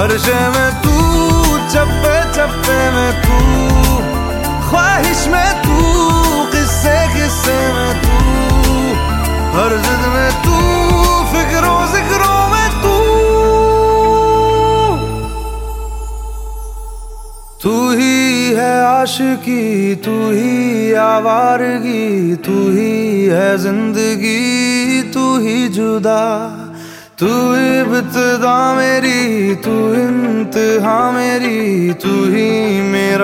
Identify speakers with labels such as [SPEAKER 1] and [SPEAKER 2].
[SPEAKER 1] हर शे में तू, चप्पे चप्पे में तू, ख्वाहिश में तू, किस्से किस्से में तू, हर जिद में तू, फिक्रों जिक्रों में तू। तू ही है आशिकी, तू ही आवारगी, तू ही है जिंदगी, तू ही जुदा। तू इब्तिदा मेरी, तू इंतहा मेरी, तू ही मेरा